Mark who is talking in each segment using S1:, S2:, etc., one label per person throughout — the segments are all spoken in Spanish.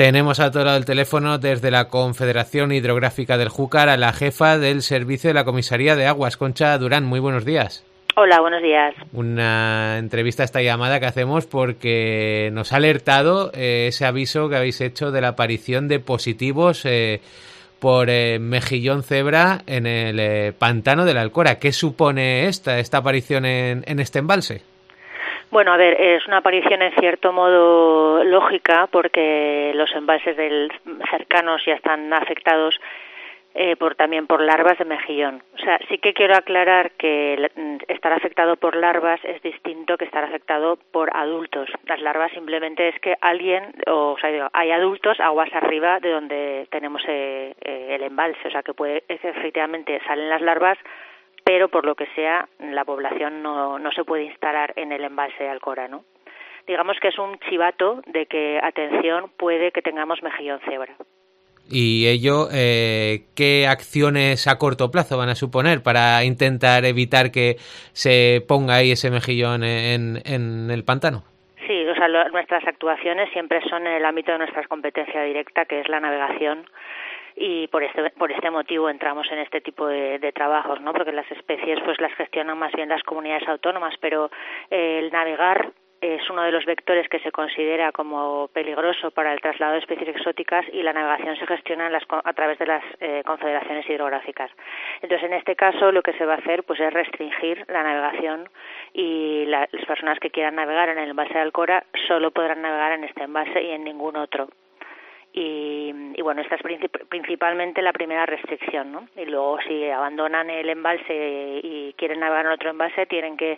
S1: Tenemos al otro lado del teléfono desde la Confederación Hidrográfica del Júcar a la jefa del servicio de la Comisaría de Aguas, Concha Durán. Muy buenos días.
S2: Hola, buenos días.
S1: Una entrevista a esta llamada que hacemos porque nos ha alertado ese aviso que habéis hecho de la aparición de positivos por mejillón cebra en el pantano de la Alcora. ¿Qué supone esta aparición en este embalse?
S2: Bueno, a ver, es una aparición en cierto modo lógica porque los embalses cercanos ya están afectados también por larvas de mejillón. O sea, sí que quiero aclarar que estar afectado por larvas es distinto que estar afectado por adultos. Las larvas simplemente es que hay adultos aguas arriba de donde tenemos el embalse. O sea, que efectivamente salen las larvas, pero por lo que sea, la población no se puede instalar en el embalse de Alcora, ¿no? Digamos que es un chivato de que, atención, puede que tengamos mejillón cebra.
S1: ¿Y ello qué acciones a corto plazo van a suponer para intentar evitar que se ponga ahí ese mejillón en el pantano?
S2: Sí, o sea, nuestras actuaciones siempre son en el ámbito de nuestra competencia directa, que es la navegación, y por este motivo entramos en este tipo de trabajos, ¿no? Porque las especies pues las gestionan más bien las comunidades autónomas, pero el navegar es uno de los vectores que se considera como peligroso para el traslado de especies exóticas, y la navegación se gestiona a través de las confederaciones hidrográficas. Entonces, en este caso, lo que se va a hacer pues es restringir la navegación, y las personas que quieran navegar en el embalse de Alcora solo podrán navegar en este embalse y en ningún otro. Y bueno, esta es principalmente la primera restricción, ¿no? Y luego, si abandonan el embalse y quieren navegar en otro embalse, tienen que,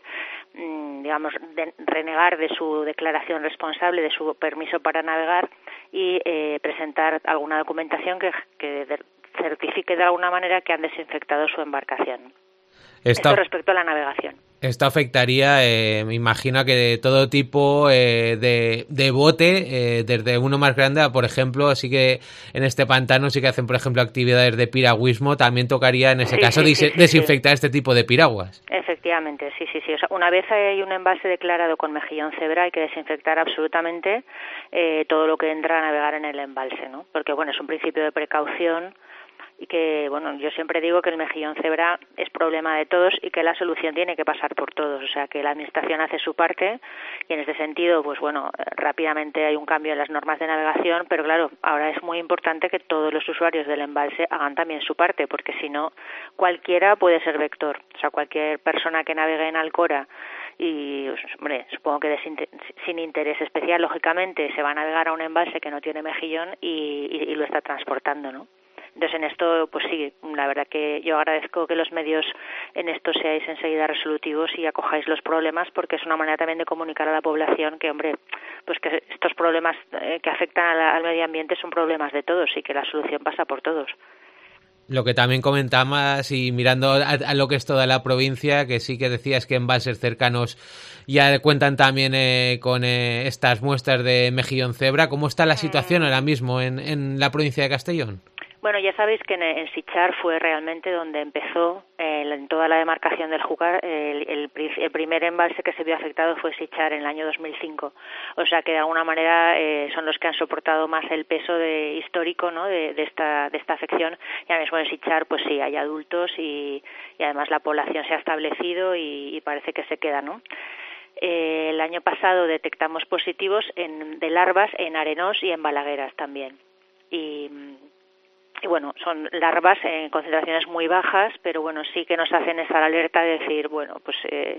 S2: renegar de su declaración responsable, de su permiso para navegar, y presentar alguna documentación que certifique de alguna manera que han desinfectado su embarcación. Esto respecto a la navegación.
S1: Esto afectaría, me imagino, que de todo tipo de bote, desde uno más grande a, por ejemplo, así que en este pantano sí que hacen, por ejemplo, actividades de piragüismo, también tocaría en ese caso desinfectar este tipo de piraguas.
S2: Efectivamente, sí. O sea, una vez hay un embalse declarado con mejillón cebra, hay que desinfectar absolutamente todo lo que entra a navegar en el embalse, ¿no? Porque, bueno, es un principio de precaución. Y que, bueno, yo siempre digo que el mejillón cebra es problema de todos y que la solución tiene que pasar por todos. O sea, que la administración hace su parte, y en este sentido, pues bueno, rápidamente hay un cambio en las normas de navegación, pero claro, ahora es muy importante que todos los usuarios del embalse hagan también su parte, porque si no, cualquiera puede ser vector. O sea, cualquier persona que navegue en Alcora y, hombre, supongo que sin interés especial, lógicamente, se va a navegar a un embalse que no tiene mejillón y lo está transportando, ¿no? Entonces, en esto, pues sí, la verdad que yo agradezco que los medios en esto seáis enseguida resolutivos y acojáis los problemas, porque es una manera también de comunicar a la población que, hombre, pues que estos problemas que afectan al medio ambiente son problemas de todos y que la solución pasa por todos.
S1: Lo que también comentabas, y mirando a lo que es toda la provincia, que sí que decías que embalses cercanos ya cuentan también con estas muestras de mejillón cebra. ¿Cómo está la situación ahora mismo en la provincia de Castellón?
S2: Bueno, ya sabéis que en Sichar fue realmente donde empezó en toda la demarcación del Júcar. El primer embalse que se vio afectado fue Sichar en el año 2005. O sea que de alguna manera son los que han soportado más el peso histórico, ¿no? de esta afección. Y ahora mismo en Sichar, pues sí, hay adultos y además la población se ha establecido y parece que se queda, ¿no? El año pasado detectamos positivos de larvas en Arenós y en Balagueras también. Y bueno, son larvas en concentraciones muy bajas, pero bueno, sí que nos hacen estar alerta de decir, bueno, pues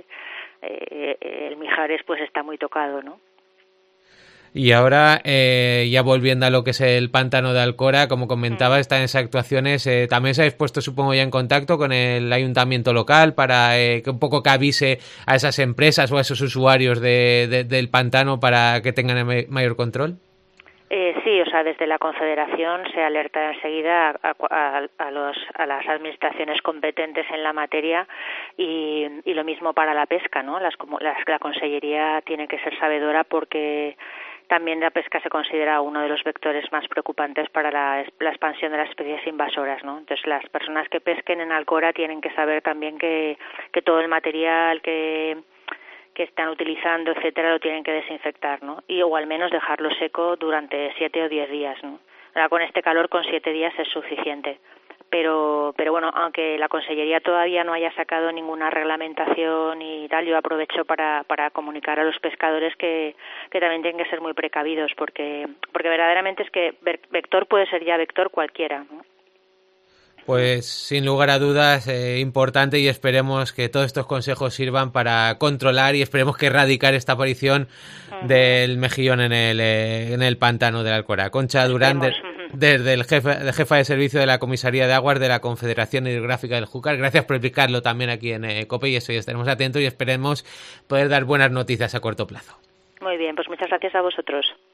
S2: el Mijares pues está muy tocado, ¿no?
S1: Y ahora, ya volviendo a lo que es el pantano de Alcora, como comentaba, están esas actuaciones. También se habéis puesto, supongo, ya en contacto con el ayuntamiento local para que un poco que avise a esas empresas o a esos usuarios del pantano para que tengan mayor control.
S2: Sí, o sea, desde la Confederación se alerta enseguida a las administraciones competentes en la materia, y lo mismo para la pesca, ¿no? La Consellería tiene que ser sabedora, porque también la pesca se considera uno de los vectores más preocupantes para la expansión de las especies invasoras, ¿no? Entonces, las personas que pesquen en Alcora tienen que saber también que todo el material que están utilizando, etcétera, lo tienen que desinfectar, ¿no? Y o al menos dejarlo seco durante 7 o 10 días, ¿no? Ahora con este calor con 7 días es suficiente. Pero bueno, aunque la Consellería todavía no haya sacado ninguna reglamentación y tal, yo aprovecho para comunicar a los pescadores que también tienen que ser muy precavidos, porque verdaderamente es que vector puede ser ya vector cualquiera, ¿no?
S1: Pues sin lugar a dudas, importante, y esperemos que todos estos consejos sirvan para controlar y esperemos que erradicar esta aparición del mejillón en el pantano del Alcora. Concha Durán, desde el jefa de servicio de la Comisaría de Aguas de la Confederación Hidrográfica del Júcar. Gracias por explicarlo también aquí en COPE, y eso, y estaremos atentos y esperemos poder dar buenas noticias a corto plazo.
S2: Muy bien, pues muchas gracias a vosotros.